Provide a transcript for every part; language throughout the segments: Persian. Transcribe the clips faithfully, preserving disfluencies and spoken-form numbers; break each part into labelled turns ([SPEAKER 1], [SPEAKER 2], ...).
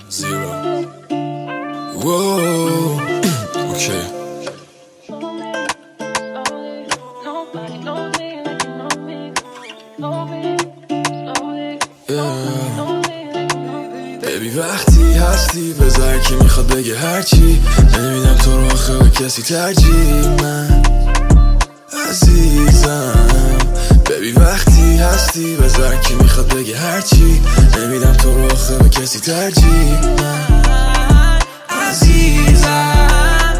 [SPEAKER 1] Zero. Whoa. Okay. Yeah. Baby وقتی هستی بذار کی میخواد بگه هرچی، نمیدم تو رو آخه به کسی ترجیح. من عزیزم ببی وقتی هستی بذار کی میخواد بگه هرچی، نمیدم تو رو آخه به کسی ترجیح. من عزیزم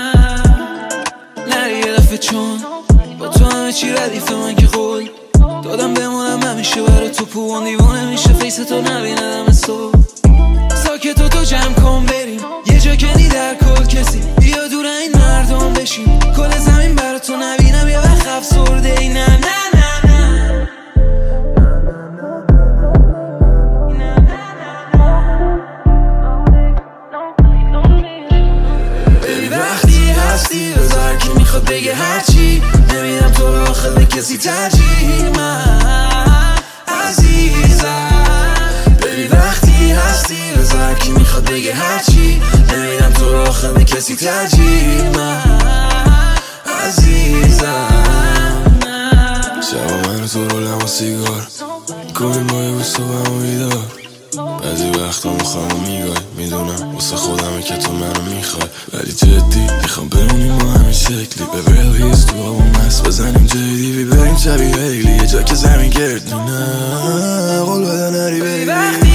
[SPEAKER 1] نری یه دفعه چون با تو همه چی ردیفه، من که قول دادم بمونم همیشه برای تو، پوان دیوانه میشه فیس تو نبیندم از تو. ساکت و تو جمع کن بریم یه جا کنی در کل کسی، بیا دور این مردم بشیم، کل زمین برای تو نبینم یه وقت افسرده ای. نه نه نه نه ببی وقتی هستی بذار کی میخواد بگه هرچی، نمیدم تو رو آخه به کسی ترجیح. من عزیزم ببی وقتی هستی بذار کی میخواد بگه هرچی، نمیدم تو رو آخه به کسی ترجیح. من عزیزم شبا من تو رو لما سیگار کنیم با یه بوستو با همو بیدار، بعضی وقتا مخوام میگای میدونم واسه خودمه که تو منو میخوای، ولی جدی میخوام بمونیم ما همین شکلی، به ریل هیز تو همون مست بزنیم جدی، بریم شبیه هیلی یه جا که زمین گردونه قول بده نری بیبی.